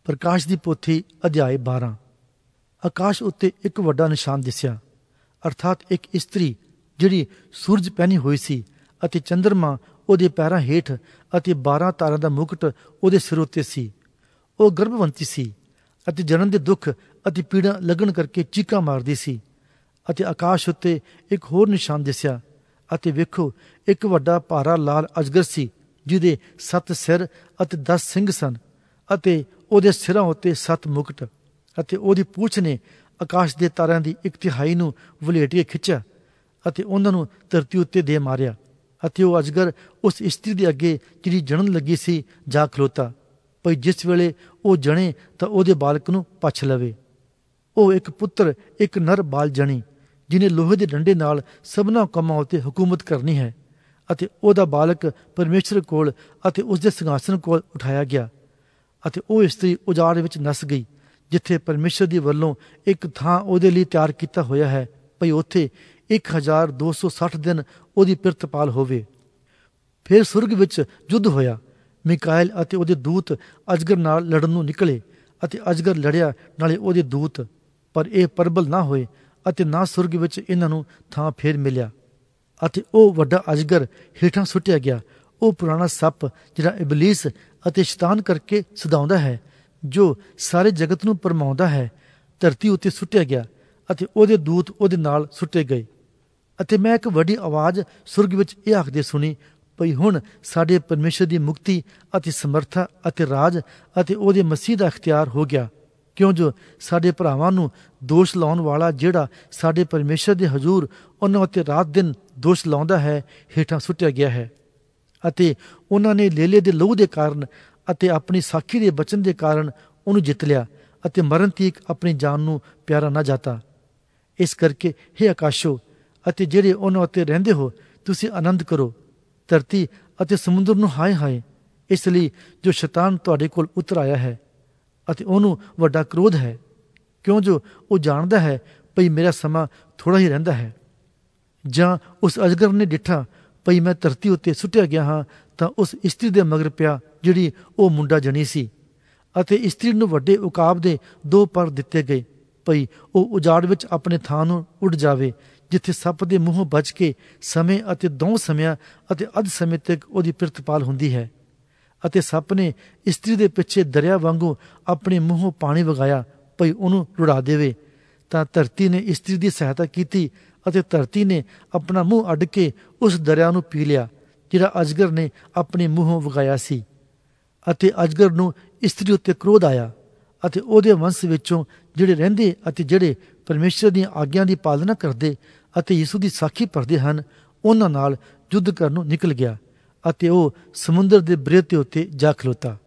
ਪ੍ਰਕਾਸ਼ ਦੀ ਪੋਥੀ ਅਧਿਆਇ 12। ਆਕਾਸ਼ ਉੱਤੇ ਇੱਕ ਵੱਡਾ ਨਿਸ਼ਾਨ ਦਿਸਿਆ, ਅਰਥਾਤ ਇੱਕ ਇਸਤਰੀ ਜਿਹੜੀ ਸੂਰਜ ਪਹਿਨੀ ਹੋਈ ਸੀ ਅਤੇ ਚੰਦਰਮਾ ਉਹਦੇ ਪੈਰਾਂ ਹੇਠ ਅਤੇ 12 ਤਾਰਿਆਂ ਦਾ ਮੁਕਟ ਉਹਦੇ ਸਿਰ ਉੱਤੇ ਸੀ। ਉਹ ਗਰਭਵੰਤੀ ਸੀ ਅਤੇ ਜਨਮ ਦੇ ਦੁੱਖ ਅਤੇ ਪੀੜਾ ਲੱਗਣ ਕਰਕੇ ਚੀਕਾਂ ਮਾਰਦੀ ਸੀ। ਅਤੇ ਆਕਾਸ਼ ਉੱਤੇ ਇੱਕ ਹੋਰ ਨਿਸ਼ਾਨ ਦਿਸਿਆ, ਅਤੇ ਵੇਖੋ, ਇੱਕ ਵੱਡਾ ਭਾਰਾ ਲਾਲ ਅਜਗਰ ਸੀ, ਜਿਹਦੇ 7 ਸਿਰ ਅਤੇ 10 ਸਿੰਗ ਸਨ, ਅਤੇ ਉਹਦੇ ਸਿਰਾਂ ਉੱਤੇ 7 ਮੁਕਟ, ਅਤੇ ਉਹਦੀ ਪੂਛ ਨੇ ਆਕਾਸ਼ ਦੇ ਤਾਰਿਆਂ ਦੀ 1/3 ਨੂੰ ਵਲੇਟ ਕੇ ਖਿੱਚਿਆ ਅਤੇ ਉਹਨਾਂ ਨੂੰ ਧਰਤੀ ਉੱਤੇ ਦੇ ਮਾਰਿਆ। ਅਤੇ ਉਹ ਅਜਗਰ ਉਸ ਇਸਤਰੀ ਦੇ ਅੱਗੇ ਜਿਹੜੀ ਜਣਨ ਲੱਗੀ ਸੀ ਜਾ ਖਲੋਤਾ, ਭਈ ਜਿਸ ਵੇਲੇ ਉਹ ਜਣੇ ਤਾਂ ਉਹਦੇ ਬਾਲਕ ਨੂੰ ਪਛ ਲਵੇ। ਉਹ ਇੱਕ ਪੁੱਤਰ, ਇੱਕ ਨਰ ਬਾਲ ਜਣੀ, ਜਿਹਨੇ ਲੋਹੇ ਦੇ ਡੰਡੇ ਨਾਲ ਸਭਨਾਂ ਕੰਮਾਂ ਉੱਤੇ ਹਕੂਮਤ ਕਰਨੀ ਹੈ। ਅਤੇ ਉਹਦਾ ਬਾਲਕ ਪਰਮੇਸ਼ਰ ਕੋਲ ਅਤੇ ਉਸਦੇ ਸਿੰਘਾਸਨ ਕੋਲ ਉਠਾਇਆ ਗਿਆ। ਅਤੇ ਉਹ ਇਸਤਰੀ ਉਜਾੜ ਵਿੱਚ ਨੱਸ ਗਈ, ਜਿੱਥੇ ਪਰਮੇਸ਼ਰ ਦੀ ਵੱਲੋਂ ਇੱਕ ਥਾਂ ਉਹਦੇ ਲਈ ਤਿਆਰ ਕੀਤਾ ਹੋਇਆ ਹੈ, ਭਈ ਉੱਥੇ 1260 ਦਿਨ ਉਹਦੀ ਪਿਰਤਪਾਲ ਹੋਵੇ। ਫਿਰ ਸੁਰਗ ਵਿੱਚ ਯੁੱਧ ਹੋਇਆ। ਮਿਕਾਇਲ ਅਤੇ ਉਹਦੇ ਦੂਤ ਅਜਗਰ ਨਾਲ ਲੜਨ ਨੂੰ ਨਿਕਲੇ, ਅਤੇ ਅਜਗਰ ਲੜਿਆ ਨਾਲੇ ਉਹਦੇ ਦੂਤ, ਪਰ ਇਹ ਪ੍ਰਬਲ ਨਾ ਹੋਏ ਅਤੇ ਨਾ ਸੁਰਗ ਵਿੱਚ ਇਹਨਾਂ ਨੂੰ ਥਾਂ ਫੇਰ ਮਿਲਿਆ। ਅਤੇ ਉਹ ਵੱਡਾ ਅਜਗਰ ਹੇਠਾਂ ਸੁੱਟਿਆ ਗਿਆ, ਉਹ ਪੁਰਾਣਾ ਸੱਪ ਜਿਹੜਾ ਇਬਲੀਸ ਅਤੇ ਸ਼ੈਤਾਨ ਕਰਕੇ ਸਦਾਉਂਦਾ ਹੈ, ਜੋ ਸਾਰੇ ਜਗਤ ਨੂੰ ਭਰਮਾਉਂਦਾ ਹੈ, ਧਰਤੀ ਉੱਤੇ ਸੁੱਟਿਆ ਗਿਆ, ਅਤੇ ਉਹਦੇ ਦੂਤ ਉਹਦੇ ਨਾਲ ਸੁੱਟੇ ਗਏ। ਅਤੇ ਮੈਂ ਇੱਕ ਵੱਡੀ ਆਵਾਜ਼ ਸੁਰਗ ਵਿੱਚ ਇਹ ਆਖਦੇ ਸੁਣੀ, ਭਈ ਹੁਣ ਸਾਡੇ ਪਰਮੇਸ਼ਰ ਦੀ ਮੁਕਤੀ ਅਤੇ ਸਮਰਥਾ ਅਤੇ ਰਾਜ ਅਤੇ ਉਹਦੇ ਮਸੀਹ ਦਾ ਅਖਤਿਆਰ ਹੋ ਗਿਆ, ਕਿਉਂ ਜੋ ਸਾਡੇ ਭਰਾਵਾਂ ਨੂੰ ਦੋਸ਼ ਲਾਉਣ ਵਾਲਾ, ਜਿਹੜਾ ਸਾਡੇ ਪਰਮੇਸ਼ਰ ਦੇ ਹਜ਼ੂਰ ਉਹਨਾਂ ਉੱਤੇ ਰਾਤ ਦਿਨ ਦੋਸ਼ ਲਾਉਂਦਾ ਹੈ, ਹੇਠਾਂ ਸੁੱਟਿਆ ਗਿਆ ਹੈ। ਅਤੇ ਉਹਨਾਂ ਨੇ ਲੇਲੇ ਦੇ ਲਹੂ ਦੇ ਕਾਰਨ ਅਤੇ ਆਪਣੀ ਸਾਖੀ ਦੇ ਬਚਨ ਦੇ ਕਾਰਨ ਉਹਨੂੰ ਜਿੱਤ ਲਿਆ, ਅਤੇ ਮਰਨ ਤੀਕ ਆਪਣੀ ਜਾਨ ਨੂੰ ਪਿਆਰਾ ਨਾ ਜਾਤਾ। ਇਸ ਕਰਕੇ ਹੇ ਆਕਾਸ਼ੋ ਅਤੇ ਜਿਹੜੇ ਉਹਨਾਂ ਉੱਤੇ ਰਹਿੰਦੇ ਹੋ, ਤੁਸੀਂ ਆਨੰਦ ਕਰੋ। ਧਰਤੀ ਅਤੇ ਸਮੁੰਦਰ ਨੂੰ ਹਾਏ ਹਾਏ, ਇਸ ਲਈ ਜੋ ਸ਼ੈਤਾਨ ਤੁਹਾਡੇ ਕੋਲ ਉਤਰ ਆਇਆ ਹੈ, ਅਤੇ ਉਹਨੂੰ ਵੱਡਾ ਕ੍ਰੋਧ ਹੈ, ਕਿਉਂ ਜੋ ਉਹ ਜਾਣਦਾ ਹੈ ਭਈ ਮੇਰਾ ਸਮਾਂ ਥੋੜ੍ਹਾ ਹੀ ਰਹਿੰਦਾ ਹੈ। ਜਾਂ ਉਸ ਅਜਗਰ ਨੇ ਡਿੱਠਾ ਭਈ ਮੈਂ ਧਰਤੀ ਉੱਤੇ ਸੁੱਟਿਆ ਗਿਆ ਹਾਂ, ਤਾਂ ਉਸ ਇਸਤਰੀ ਦੇ ਮਗਰ ਪਿਆ ਜਿਹੜੀ ਉਹ ਮੁੰਡਾ ਜਣੀ ਸੀ, ਅਤੇ ਇਸਤਰੀ ਨੂੰ ਵੱਡੇ ਉਕਾਬ ਦੇ 2 ਪਰ ਦਿੱਤੇ ਗਏ, ਭਈ ਉਹ ਉਜਾੜ ਵਿੱਚ ਆਪਣੇ ਥਾਂ ਨੂੰ ਉੱਡ ਜਾਵੇ, ਜਿੱਥੇ ਸੱਪ ਦੇ ਮੂੰਹੋਂ ਬਚ ਕੇ ਸਮੇਂ ਅਤੇ 2 ਸਮਿਆਂ ਅਤੇ ਅੱਧ ਸਮੇਂ ਤੱਕ ਉਹਦੀ ਪਿਰਤਪਾਲ ਹੁੰਦੀ ਹੈ। ਅਤੇ ਸੱਪ ਨੇ ਇਸਤਰੀ ਦੇ ਪਿੱਛੇ ਦਰਿਆ ਵਾਂਗੂ ਆਪਣੇ ਮੂੰਹੋਂ ਪਾਣੀ ਵਗਾਇਆ, ਭਈ ਉਹਨੂੰ ਰੁੜਾ ਦੇਵੇ। ਤਾਂ ਧਰਤੀ ਨੇ ਇਸਤਰੀ ਦੀ ਸਹਾਇਤਾ ਕੀਤੀ, ਅਤੇ ਧਰਤੀ ਨੇ ਆਪਣਾ ਮੂੰਹ ਅੱਡ ਕੇ ਉਸ ਦਰਿਆ ਨੂੰ ਪੀ ਲਿਆ, ਜਿਹੜਾ ਅਜਗਰ ਨੇ ਆਪਣੇ ਮੂੰਹੋਂ ਵਗਾਇਆ ਸੀ। ਅਤੇ ਅਜਗਰ ਨੂੰ ਇਸਤਰੀ ਉੱਤੇ ਕ੍ਰੋਧ ਆਇਆ, ਅਤੇ ਉਹਦੇ ਵੰਸ਼ ਵਿੱਚੋਂ ਜਿਹੜੇ ਰਹਿੰਦੇ ਅਤੇ ਜਿਹੜੇ ਪਰਮੇਸ਼ਰ ਦੀਆਂ ਆਗਿਆਂ ਦੀ ਪਾਲਣਾ ਕਰਦੇ ਅਤੇ ਯਿਸੂ ਦੀ ਸਾਖੀ ਭਰਦੇ ਹਨ, ਉਹਨਾਂ ਨਾਲ ਯੁੱਧ ਕਰਨ ਨੂੰ ਨਿਕਲ ਗਿਆ, ਅਤੇ ਉਹ ਸਮੁੰਦਰ ਦੇ ਬਰੇਤੇ ਉੱਤੇ ਜਾ ਖਲੋਤਾ।